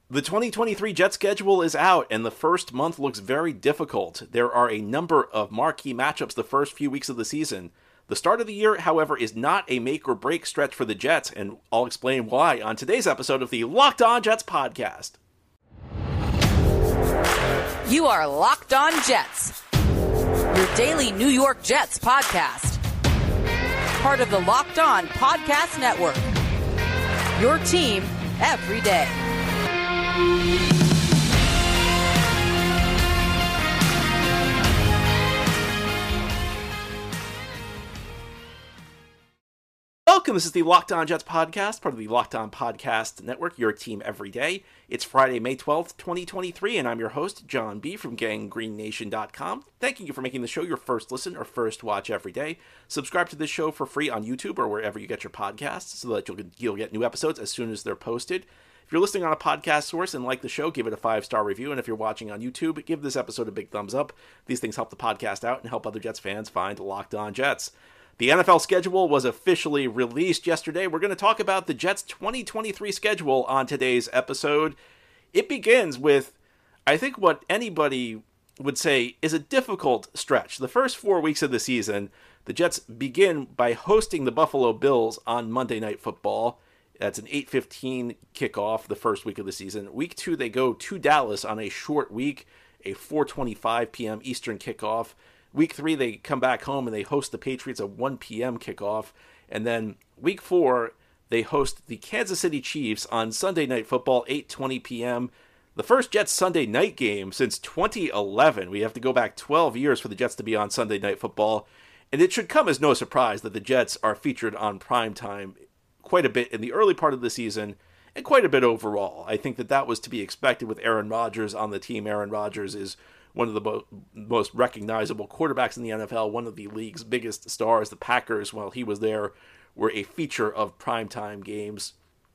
The 2023 Jet schedule is out, and the first month looks very difficult. There are a number of marquee matchups the first few weeks of the season. The start of the year, however, is not a make-or-break stretch for the Jets, and I'll explain why on today's episode of the Locked On Jets podcast. You are Locked On Jets, your daily New York Jets podcast. Part of the Locked On Podcast Network, your team every day. Welcome, this is the Locked On Jets podcast, part of the Locked On Podcast Network, your team every day. It's Friday, May 12th, 2023, and I'm your host, John B. from GangGreenNation.com. Thanking you for making the show your first listen or first watch every day. Subscribe to this show for free on YouTube or wherever you get your podcasts so that you'll get new episodes as soon as they're posted. If you're listening on a podcast source and like the show, give it a 5-star review. And if you're watching on YouTube, give this episode a big thumbs up. These things help the podcast out and help other Jets fans find Locked On Jets. The NFL schedule was officially released yesterday. We're going to talk about the Jets' 2023 schedule on today's episode. It begins with, I think, what anybody would say is a difficult stretch. The first 4 weeks of the season, the Jets begin by hosting the Buffalo Bills on Monday Night Football. That's an 8:15 kickoff the first week of the season. Week 2, they go to Dallas on a short week, a 4:25 p.m. Eastern kickoff. Week 3, they come back home and they host the Patriots at 1 p.m. kickoff. And then week 4, they host the Kansas City Chiefs on Sunday Night Football, 8:20 p.m. The first Jets Sunday night game since 2011. We have to go back 12 years for the Jets to be on Sunday Night Football. And it should come as no surprise that the Jets are featured on primetime quite a bit in the early part of the season and quite a bit overall. I think that was to be expected with Aaron Rodgers on the team. Aaron Rodgers is one of the most recognizable quarterbacks in the NFL, one of the league's biggest stars. The Packers, while he was there, were a feature of primetime games.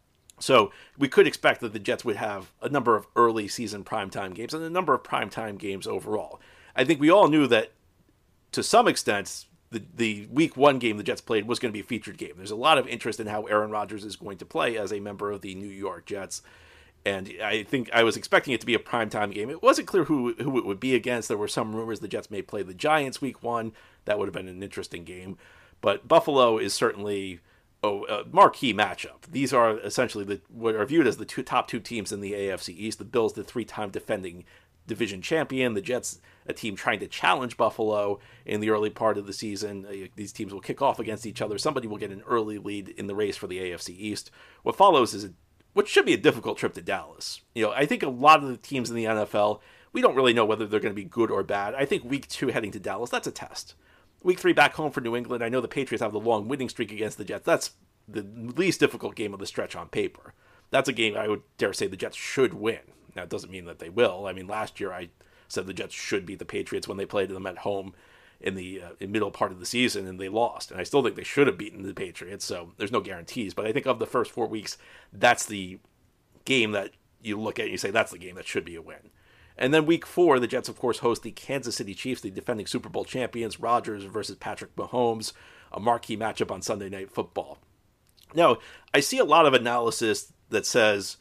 So we could expect that the Jets would have a number of early season primetime games and a number of primetime games overall. I think we all knew that to some extent the week 1 game the Jets played was going to be a featured game. There's a lot of interest in how Aaron Rodgers is going to play as a member of the New York Jets. And I think I was expecting it to be a primetime game. It wasn't clear who it would be against. There were some rumors the Jets may play the Giants week 1. That would have been an interesting game. But Buffalo is certainly a marquee matchup. These are essentially what are viewed as the top two teams in the AFC East. The Bills, the 3-time defending division champion. The Jets, a team trying to challenge Buffalo in the early part of the season. These teams will kick off against each other. Somebody will get an early lead in the race for the AFC East. What follows is what should be a difficult trip to Dallas. I think a lot of the teams in the NFL, we don't really know whether they're going to be good or bad. I think week 2 heading to Dallas, that's a test. Week 3 back home for New England. I know the Patriots have the long winning streak against the Jets. That's the least difficult game of the stretch on paper. That's a game I would dare say the Jets should win. Now, it doesn't mean that they will. I mean, last year I said the Jets should beat the Patriots when they played them at home in the middle part of the season, and they lost. And I still think they should have beaten the Patriots, so there's no guarantees. But I think of the first 4 weeks, that's the game that you look at and you say that's the game that should be a win. And then week 4, the Jets, of course, host the Kansas City Chiefs, the defending Super Bowl champions, Rodgers versus Patrick Mahomes, a marquee matchup on Sunday Night Football. Now, I see a lot of analysis that says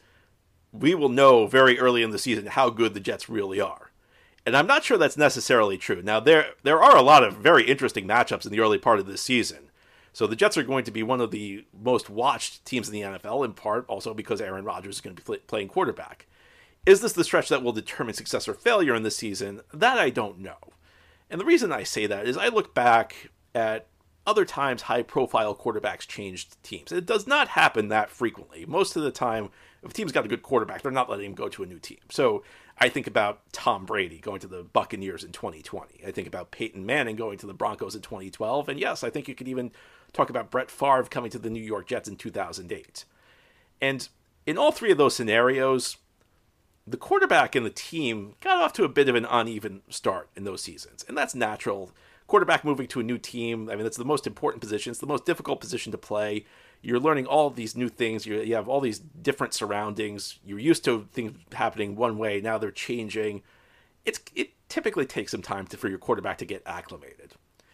we will know very early in the season how good the Jets really are. And I'm not sure that's necessarily true. Now, there are a lot of very interesting matchups in the early part of this season. So the Jets are going to be one of the most watched teams in the NFL, in part also because Aaron Rodgers is going to be playing quarterback. Is this the stretch that will determine success or failure in this season? That I don't know. And the reason I say that is I look back at other times high-profile quarterbacks changed teams. It does not happen that frequently. Most of the time, if a team's got a good quarterback, they're not letting him go to a new team. So I think about Tom Brady going to the Buccaneers in 2020. I think about Peyton Manning going to the Broncos in 2012. And yes, I think you could even talk about Brett Favre coming to the New York Jets in 2008. And in all 3 of those scenarios, the quarterback and the team got off to a bit of an uneven start in those seasons. And that's natural. Quarterback moving to a new team, I mean, that's the most important position. It's the most difficult position to play. You're learning all of these new things. You have all these different surroundings. You're used to things happening one way. Now they're changing. It typically takes some time for your quarterback to get acclimated.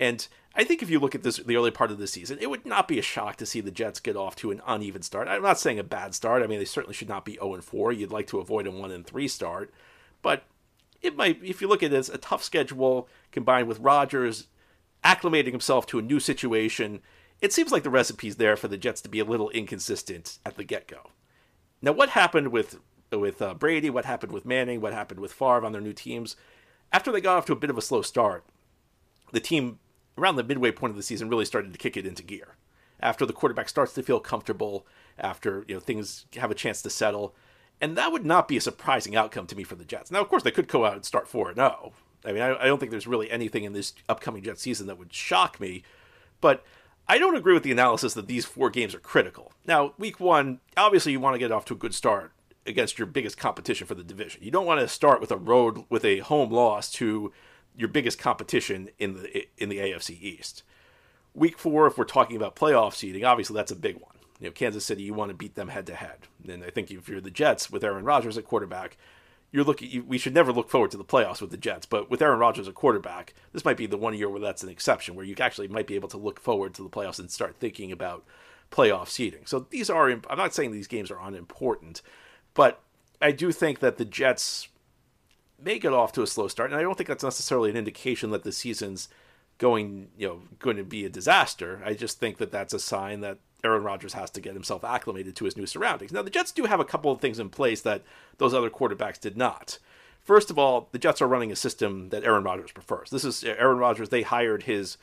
And I think if you look at the early part of the season, it would not be a shock to see the Jets get off to an uneven start. I'm not saying a bad start. I mean, they certainly should not be 0-4. You'd like to avoid a 1-3 start. But it might, if you look at it as a tough schedule combined with Rodgers acclimating himself to a new situation, it seems like the recipe's there for the Jets to be a little inconsistent at the get-go. Now, what happened with Brady, what happened with Manning, what happened with Favre on their new teams, after they got off to a bit of a slow start, the team around the midway point of the season really started to kick it into gear. After the quarterback starts to feel comfortable, after things have a chance to settle, and that would not be a surprising outcome to me for the Jets. Now, of course, they could go out and start 4-0. I mean, I don't think there's really anything in this upcoming Jets season that would shock me, but I don't agree with the analysis that these 4 games are critical. Now, week 1, obviously you want to get off to a good start against your biggest competition for the division. You don't want to start with a home loss to your biggest competition in the AFC East. Week 4, if we're talking about playoff seeding, obviously that's a big one. Kansas City, you want to beat them head to head. And I think if you're the Jets with Aaron Rodgers at quarterback, we should never look forward to the playoffs with the Jets, but with Aaron Rodgers at quarterback, this might be the one year where that's an exception, where you actually might be able to look forward to the playoffs and start thinking about playoff seeding. So I'm not saying these games are unimportant, but I do think that the Jets may get off to a slow start, and I don't think that's necessarily an indication that the season's going to be a disaster. I just think that that's a sign that Aaron Rodgers has to get himself acclimated to his new surroundings. Now, the Jets do have a couple of things in place that those other quarterbacks did not. First of all, the Jets are running a system that Aaron Rodgers prefers. This is Aaron Rodgers. They hired his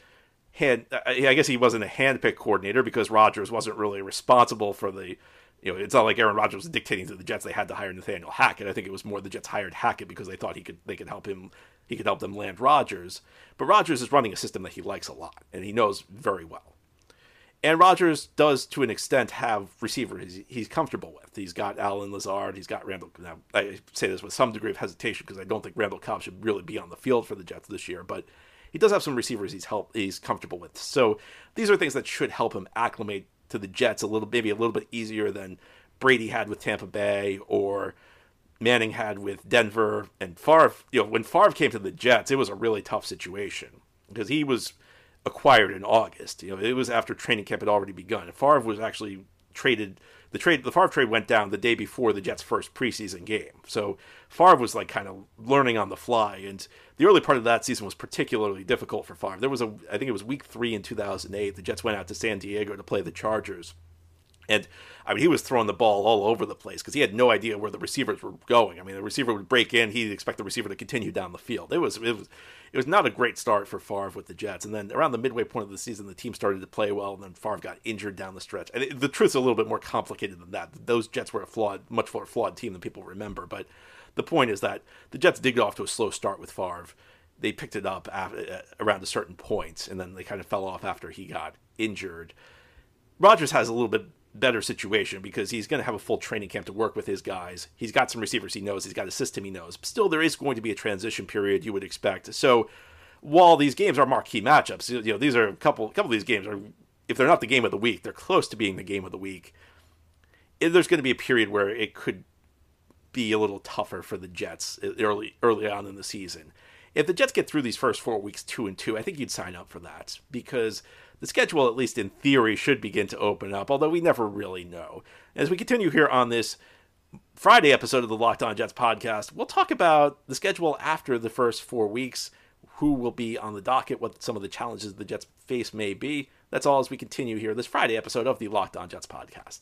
I guess he wasn't a handpicked coordinator because Rodgers wasn't really responsible for the. It's not like Aaron Rodgers was dictating to the Jets. They had to hire Nathaniel Hackett. I think it was more the Jets hired Hackett because they thought they could help him. He could help them land Rodgers. But Rodgers is running a system that he likes a lot and he knows very well. And Rodgers does, to an extent, have receivers he's comfortable with. He's got Allen Lazard. He's got Randall. Now, I say this with some degree of hesitation because I don't think Randall Cobb should really be on the field for the Jets this year. But he does have some receivers he's comfortable with. So these are things that should help him acclimate to the Jets maybe a little bit easier than Brady had with Tampa Bay or Manning had with Denver. And Favre, when Favre came to the Jets, it was a really tough situation because he was acquired in August. It was after training camp had already begun. And Favre was actually traded. The Favre trade went down the day before the Jets' first preseason game. So Favre was like kind of learning on the fly, and the early part of that season was particularly difficult for Favre. I think it was week 3 in 2008. The Jets went out to San Diego to play the Chargers. And I mean, he was throwing the ball all over the place because he had no idea where the receivers were going. I mean, the receiver would break in, he'd expect the receiver to continue down the field. It was not a great start for Favre with the Jets. And then around the midway point of the season, the team started to play well, and then Favre got injured down the stretch. And the truth's a little bit more complicated than that. Those Jets were much more flawed team than people remember. But the point is that the Jets did get off to a slow start with Favre. They picked it up around a certain point, and then they kind of fell off after he got injured. Rodgers has a little bit better situation because he's going to have a full training camp to work with his guys. He's got some receivers he knows. He's got a system he knows. But still, there is going to be a transition period you would expect. So while these games are marquee matchups, these are a couple of these games are, if they're not the game of the week, they're close to being the game of the week. There's going to be a period where it could be a little tougher for the Jets early on in the season. If the Jets get through these first 4 weeks 2-2, I think you'd sign up for that because the schedule, at least in theory, should begin to open up, although we never really know. As we continue here on this Friday episode of the Locked On Jets podcast, we'll talk about the schedule after the first 4 weeks, who will be on the docket, what some of the challenges the Jets face may be. That's all as we continue here this Friday episode of the Locked On Jets podcast.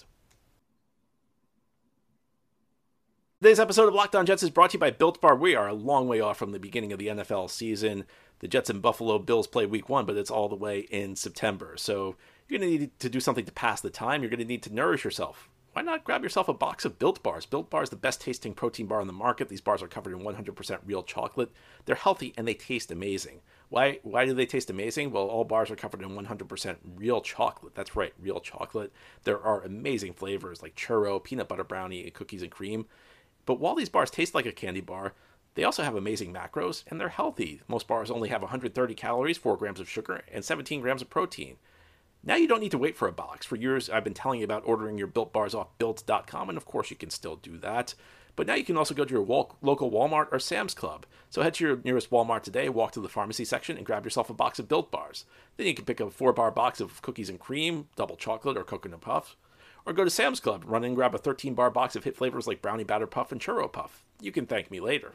Today's episode of Locked On Jets is brought to you by Built Bar. We are a long way off from the beginning of the NFL season. The Jets and Buffalo Bills play week 1, but it's all the way in September. So you're going to need to do something to pass the time. You're going to need to nourish yourself. Why not grab yourself a box of Built Bars? Built Bar is the best tasting protein bar on the market. These bars are covered in 100% real chocolate. They're healthy and they taste amazing. Why do they taste amazing? Well, all bars are covered in 100% real chocolate. That's right, real chocolate. There are amazing flavors like churro, peanut butter brownie, and cookies and cream. But while these bars taste like a candy bar, they also have amazing macros, and they're healthy. Most bars only have 130 calories, 4 grams of sugar, and 17 grams of protein. Now you don't need to wait for a box. For years, I've been telling you about ordering your Built Bars off Built.com, and of course you can still do that. But now you can also go to your local Walmart or Sam's Club. So head to your nearest Walmart today, walk to the pharmacy section, and grab yourself a box of Built Bars. Then you can pick up a 4-bar box of cookies and cream, double chocolate, or coconut puff. Or go to Sam's Club, run in and grab a 13-bar box of hit flavors like Brownie Batter Puff and Churro Puff. You can thank me later.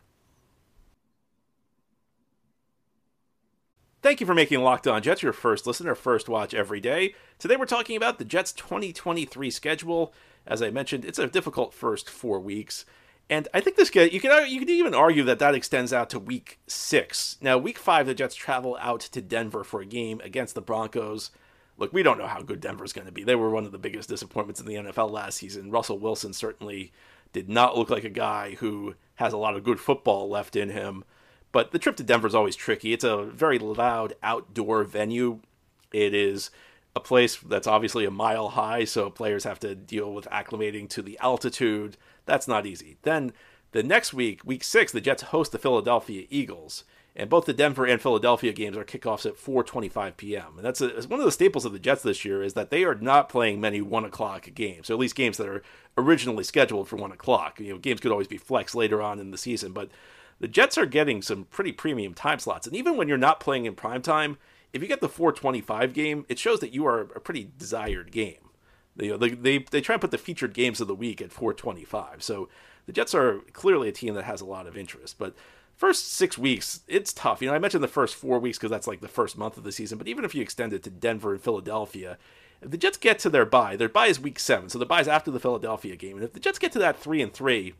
Thank you for making Locked On Jets your first listen or first watch every day. Today we're talking about the Jets' 2023 schedule. As I mentioned, it's a difficult first 4 weeks. And I think this you could even argue that extends out to week 6. Now, week 5, the Jets travel out to Denver for a game against the Broncos. Look, we don't know how good Denver's going to be. They were one of the biggest disappointments in the NFL last season. Russell Wilson certainly did not look like a guy who has a lot of good football left in him. But the trip to Denver is always tricky. It's a very loud outdoor venue. It is a place that's obviously a mile high, so players have to deal with acclimating to the altitude. That's not easy. Then the next week, week 6, the Jets host the Philadelphia Eagles. And both the Denver and Philadelphia games are kickoffs at 4:25 p.m. And that's one of the staples of the Jets this year is that they are not playing many 1 o'clock games, or at least games that are originally scheduled for 1 o'clock. Games could always be flexed later on in the season, but the Jets are getting some pretty premium time slots. And even when you're not playing in prime time, if you get the 4:25 game, it shows that you are a pretty desired game. They try and put the featured games of the week at 4:25. So the Jets are clearly a team that has a lot of interest. But first 6 weeks, it's tough. I mentioned the first 4 weeks because that's like the first month of the season. But even if you extend it to Denver and Philadelphia, if the Jets get to their bye is week 7. So the bye is after the Philadelphia game. And if the Jets get to that 3-3,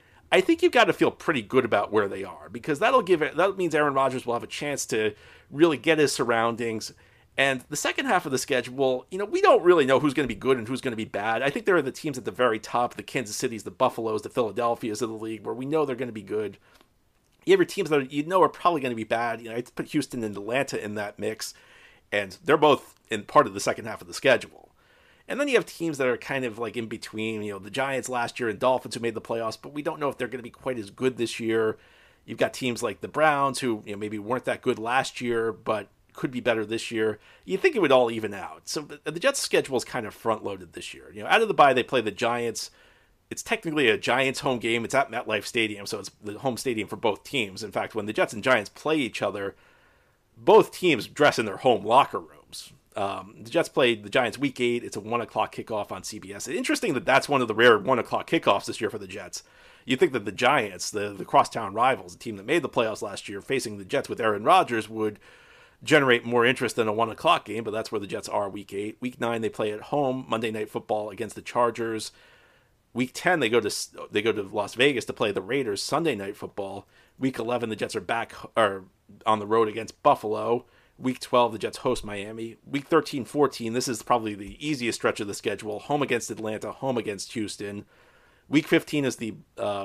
I think you've got to feel pretty good about where they are, because that means Aaron Rodgers will have a chance to really get his surroundings. And the second half of the schedule, we don't really know who's going to be good and who's going to be bad. I think there are the teams at the very top, the Kansas Cities, the Buffaloes, the Philadelphias of the league, where we know they're going to be good. You have your teams that are probably going to be bad. I put Houston and Atlanta in that mix, and they're both in part of the second half of the schedule. And then you have teams that are kind of like in between, the Giants last year and Dolphins who made the playoffs, but we don't know if they're going to be quite as good this year. You've got teams like the Browns who maybe weren't that good last year, but could be better this year. You'd think it would all even out. So the Jets' schedule is kind of front-loaded this year. Out of the bye, they play the Giants. It's technically a Giants home game. It's at MetLife Stadium, so it's the home stadium for both teams. In fact, when the Jets and Giants play each other, both teams dress in their home locker rooms. The Jets played the Giants week 8. It's a 1 o'clock kickoff on CBS. Interesting that's one of the rare 1 o'clock kickoffs this year for the Jets. You'd think that the Giants, the crosstown rivals, the team that made the playoffs last year, facing the Jets with Aaron Rodgers would generate more interest than a 1 o'clock game, but that's where the Jets are week 8. Week 9, they play at home, Monday Night Football against the Chargers. Week 10, they go to Las Vegas to play the Raiders, Sunday Night Football. Week 11, the Jets are on the road against Buffalo. Week 12, the Jets host Miami. Week 13-14, this is probably the easiest stretch of the schedule. Home against Atlanta, home against Houston. Week 15 is the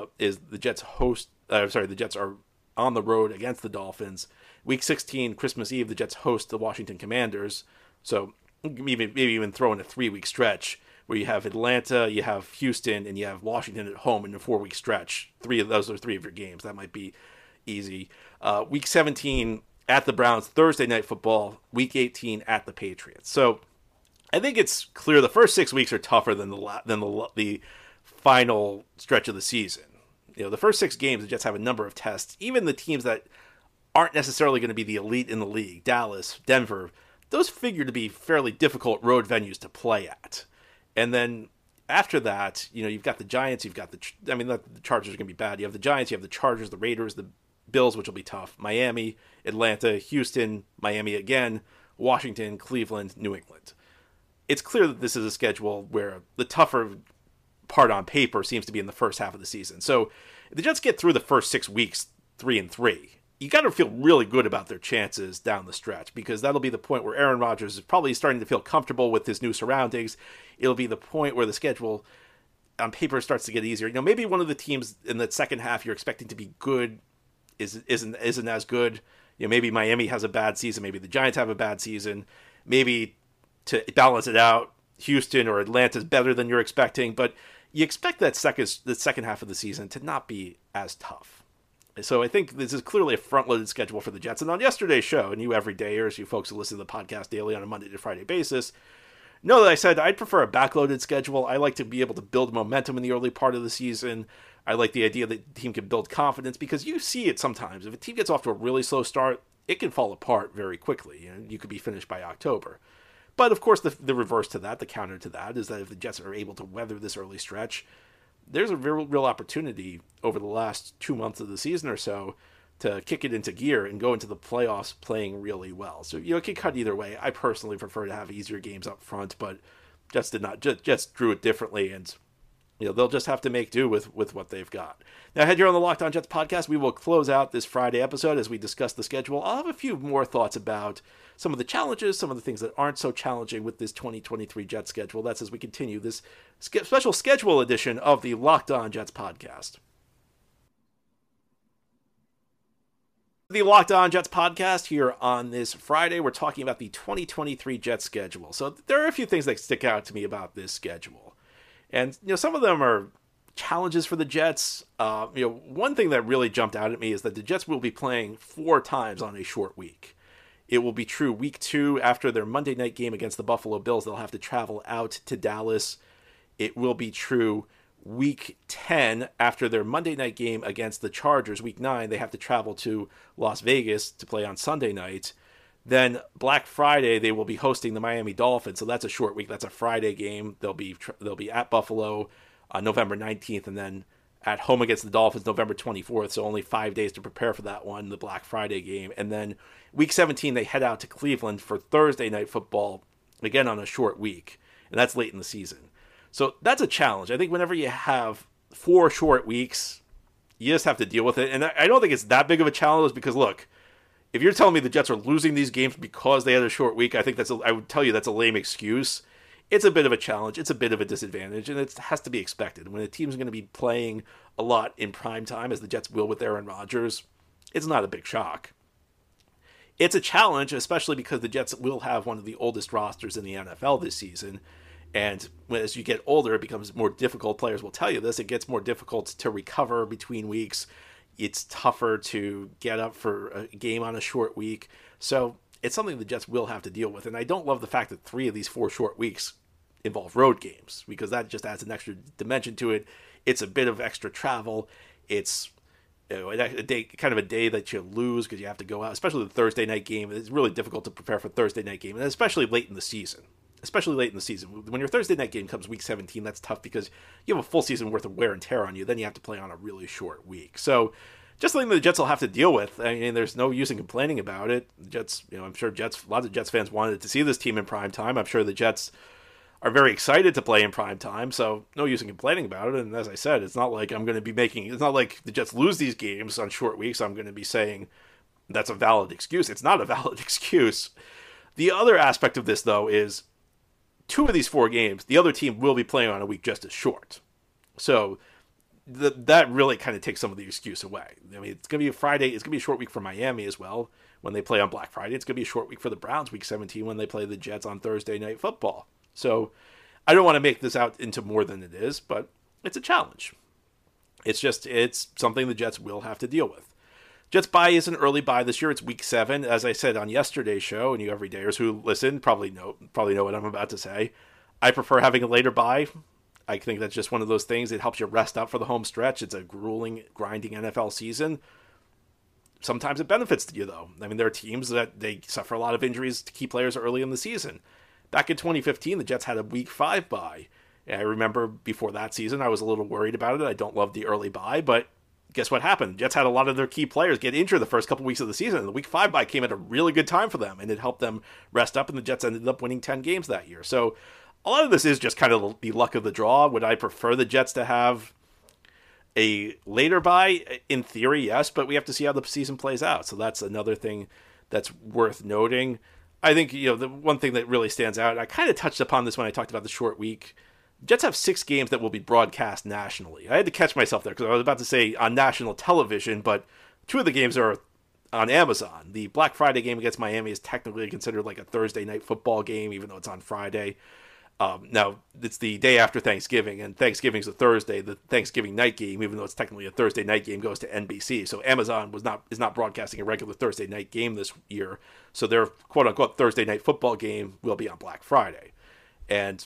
Jets host. The Jets are on the road against the Dolphins. Week 16, Christmas Eve, the Jets host the Washington Commanders. So maybe even throw in a 3-week stretch where you have Atlanta, you have Houston, and you have Washington at home in a 4-week stretch. 3 of those are 3 of your games. That might be easy. Week 17. At the Browns, Thursday Night Football, Week 18 at the Patriots. So I think it's clear the first 6 weeks are tougher than the final stretch of the season. The first 6 games, the Jets have a number of tests. Even the teams that aren't necessarily going to be the elite in the league, Dallas, Denver, those figure to be fairly difficult road venues to play at. And then after that, you've got the Giants, the Chargers are going to be bad. You have the Giants, you have the Chargers, the Raiders, the Bills, which will be tough. Miami, Atlanta, Houston, Miami again, Washington, Cleveland, New England. It's clear that this is a schedule where the tougher part on paper seems to be in the first half of the season. So if the Jets get through the first 6 weeks 3-3, you got to feel really good about their chances down the stretch, because that'll be the point where Aaron Rodgers is probably starting to feel comfortable with his new surroundings. It'll be the point where the schedule on paper starts to get easier. Maybe one of the teams in the second half you're expecting to be good isn't as good. Maybe Miami has a bad season. Maybe the Giants have a bad season. Maybe to balance it out, Houston or Atlanta is better than you're expecting. But you expect the second half of the season to not be as tough. So I think this is clearly a front-loaded schedule for the Jets. And on yesterday's show, and you everydayers, you folks who listen to the podcast daily on a Monday to Friday basis, No, that I said I'd prefer a backloaded schedule. I like to be able to build momentum in the early part of the season. I like the idea that the team can build confidence because you see it sometimes. If a team gets off to a really slow start, it can fall apart very quickly. You could be finished by October. But of course, the reverse to that, the counter to that, is that if the Jets are able to weather this early stretch, there's a real opportunity over the last 2 months of the season or so to kick it into gear and go into the playoffs playing really well. So, it can cut either way. I personally prefer to have easier games up front, but Jets drew it differently, and they'll just have to make do with what they've got. Now, ahead here on the Locked On Jets podcast, we will close out this Friday episode as we discuss the schedule. I'll have a few more thoughts about some of the challenges, some of the things that aren't so challenging with this 2023 Jets schedule. That's as we continue this special schedule edition of the Locked On Jets podcast. The Locked On Jets podcast here on this Friday. We're talking about the 2023 Jets schedule. So there are a few things that stick out to me about this schedule. And, some of them are challenges for the Jets. One thing that really jumped out at me is that the Jets will be playing 4 times on a short week. It will be true week 2 after their Monday night game against the Buffalo Bills. They'll have to travel out to Dallas. It will be true week 10 after their Monday night game against the Chargers. Week 9, they have to travel to Las Vegas to play on Sunday night. Then Black Friday, they will be hosting the Miami Dolphins. So that's a short week. That's a Friday game. They'll be at Buffalo on November 19th, and then at home against the Dolphins November 24th. So only 5 days to prepare for that one, the Black Friday game. And then week 17, they head out to Cleveland for Thursday night football, again on a short week. And that's late in the season. So that's a challenge. I think whenever you have 4 short weeks, you just have to deal with it. And I don't think it's that big of a challenge because, look, if you're telling me the Jets are losing these games because they had a short week, I think I would tell you that's a lame excuse. It's a bit of a challenge. It's a bit of a disadvantage, and it has to be expected. When a team's going to be playing a lot in prime time, as the Jets will with Aaron Rodgers, it's not a big shock. It's a challenge, especially because the Jets will have one of the oldest rosters in the NFL this season. And as you get older, it becomes more difficult. Players will tell you this. It gets more difficult to recover between weeks. It's tougher to get up for a game on a short week. So it's something the Jets will have to deal with. And I don't love the fact that 3 of these 4 short weeks involve road games because that just adds an extra dimension to it. It's a bit of extra travel. It's a day that you lose because you have to go out, especially the Thursday night game. It's really difficult to prepare for Thursday night game, and especially late in the season. When your Thursday night game comes week 17, that's tough because you have a full season worth of wear and tear on you. Then you have to play on a really short week. So just something that the Jets will have to deal with. I mean, there's no use in complaining about it. The Jets, I'm sure lots of Jets fans wanted to see this team in prime time. I'm sure the Jets are very excited to play in prime time, so no use in complaining about it. And as I said, it's not like it's not like the Jets lose these games on short weeks. I'm going to be saying that's a valid excuse. It's not a valid excuse. The other aspect of this, though, is 2 of these 4 games, the other team will be playing on a week just as short. So that really kind of takes some of the excuse away. I mean, it's going to be a Friday. It's going to be a short week for Miami as well when they play on Black Friday. It's going to be a short week for the Browns, week 17, when they play the Jets on Thursday night football. So I don't want to make this out into more than it is, but it's a challenge. It's something the Jets will have to deal with. Jets bye is an early bye this year. It's week 7. As I said on yesterday's show, and you everydayers who listen probably know what I'm about to say. I prefer having a later bye. I think that's just one of those things. It helps you rest up for the home stretch. It's a grueling, grinding NFL season. Sometimes it benefits you, though. I mean, there are teams that they suffer a lot of injuries to key players early in the season. Back in 2015, the Jets had a week 5 bye. And I remember before that season, I was a little worried about it. I don't love the early bye, but guess what happened? Jets had a lot of their key players get injured the first couple weeks of the season, and the week 5 bye came at a really good time for them, and it helped them rest up, and the Jets ended up winning 10 games that year. So a lot of this is just kind of the luck of the draw. Would I prefer the Jets to have a later bye? In theory, yes, but we have to see how the season plays out. So that's another thing that's worth noting. I think, the one thing that really stands out, and I kind of touched upon this when I talked about the short week, Jets have 6 games that will be broadcast nationally. I had to catch myself there because I was about to say on national television, but 2 of the games are on Amazon. The Black Friday game against Miami is technically considered like a Thursday night football game, even though it's on Friday. Now, it's the day after Thanksgiving, and Thanksgiving's a Thursday. The Thanksgiving night game, even though it's technically a Thursday night game, goes to NBC. So Amazon is not broadcasting a regular Thursday night game this year. So their quote-unquote Thursday night football game will be on Black Friday. And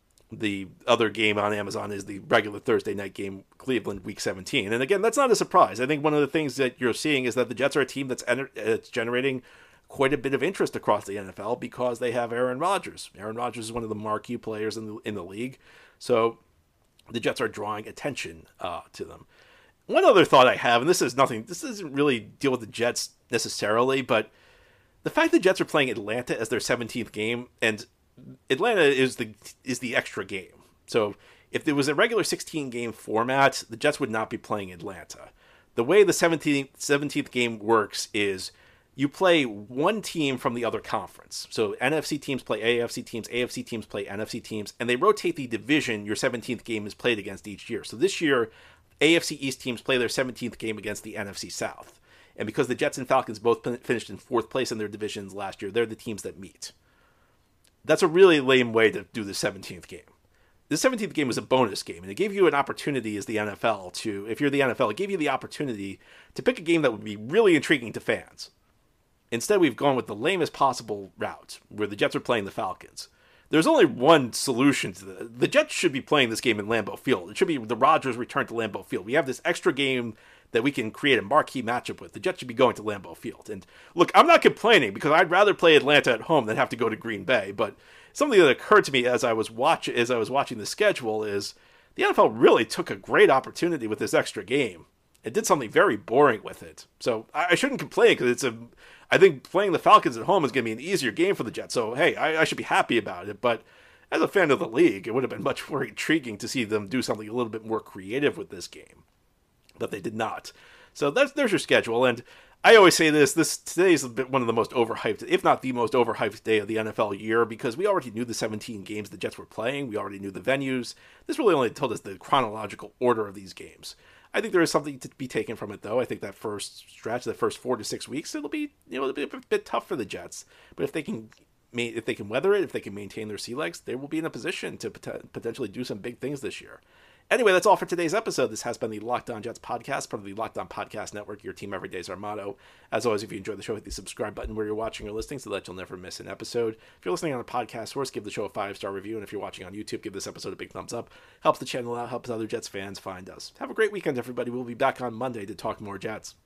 the other game on Amazon is the regular Thursday night game, Cleveland Week 17. And again, that's not a surprise. I think one of the things that you're seeing is that the Jets are a team that's generating quite a bit of interest across the NFL because they have Aaron Rodgers. Aaron Rodgers is one of the marquee players in the league. So the Jets are drawing attention to them. One other thought I have, and this doesn't really deal with the Jets necessarily, but the fact the Jets are playing Atlanta as their 17th game, and Atlanta is the extra game. So if there was a regular 16-game format, the Jets would not be playing Atlanta. The way the 17th game works is you play one team from the other conference. So NFC teams play AFC teams play NFC teams, and they rotate the division your 17th game is played against each year. So this year, AFC East teams play their 17th game against the NFC South. And because the Jets and Falcons both finished in 4th place in their divisions last year, they're the teams that meet. That's a really lame way to do the 17th game. The 17th game was a bonus game, and it gave you an opportunity as the NFL if you're the NFL, it gave you the opportunity to pick a game that would be really intriguing to fans. Instead, we've gone with the lamest possible route, where the Jets are playing the Falcons. There's only one solution to this. The Jets should be playing this game in Lambeau Field. It should be the Rodgers return to Lambeau Field. We have this extra game that we can create a marquee matchup with. The Jets should be going to Lambeau Field. And look, I'm not complaining because I'd rather play Atlanta at home than have to go to Green Bay. But something that occurred to me as I was watching the schedule is the NFL really took a great opportunity with this extra game. It did something very boring with it. So I shouldn't complain because I think playing the Falcons at home is going to be an easier game for the Jets. So, hey, I should be happy about it. But as a fan of the league, it would have been much more intriguing to see them do something a little bit more creative with this game. But they did not. So there's your schedule. And I always say today is one of the most overhyped, if not the most overhyped day of the NFL year, because we already knew the 17 games the Jets were playing. We already knew the venues. This really only told us the chronological order of these games. I think there is something to be taken from it, though. I think that first stretch, the first 4 to 6 weeks, it'll be a bit tough for the Jets. But if they can weather it, if they can maintain their sea legs, they will be in a position to potentially do some big things this year. Anyway, that's all for today's episode. This has been the Locked On Jets podcast, part of the Locked On Podcast Network. Your team every day is our motto. As always, if you enjoy the show, hit the subscribe button where you're watching or listening so that you'll never miss an episode. If you're listening on a podcast source, give the show a 5-star review. And if you're watching on YouTube, give this episode a big thumbs up. Helps the channel out, helps other Jets fans find us. Have a great weekend, everybody. We'll be back on Monday to talk more Jets.